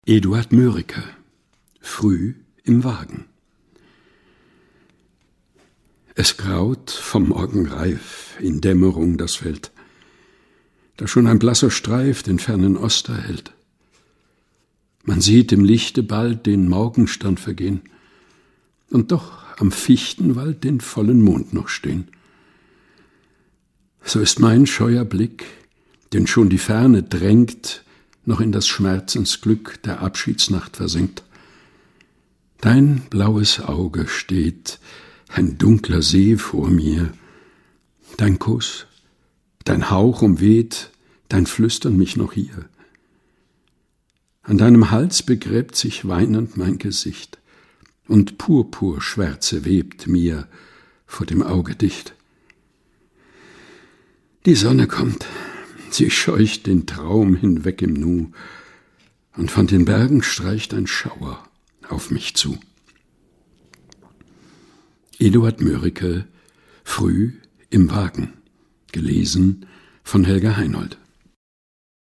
Eduard Mörike, früh im Wagen. Es graut vom Morgen reif, in Dämmerung das Feld, da schon ein blasser Streif den fernen Oster hält. Man sieht im Lichte bald den Morgenstern vergehen und doch am Fichtenwald den vollen Mond noch stehen. So ist mein scheuer Blick, den schon die Ferne drängt, noch in das Schmerzensglück der Abschiedsnacht versenkt. Dein blaues Auge steht, ein dunkler See vor mir. Dein Kuss, dein Hauch umweht, dein Flüstern mich noch hier. An deinem Hals begräbt sich weinend mein Gesicht, und Purpurschwärze webt mir vor dem Auge dicht. Die Sonne kommt, sie scheucht den Traum hinweg im Nu, und von den Bergen streicht ein Schauer auf mich zu. Eduard Mörike, früh im Wagen, gelesen von Helga Heinold.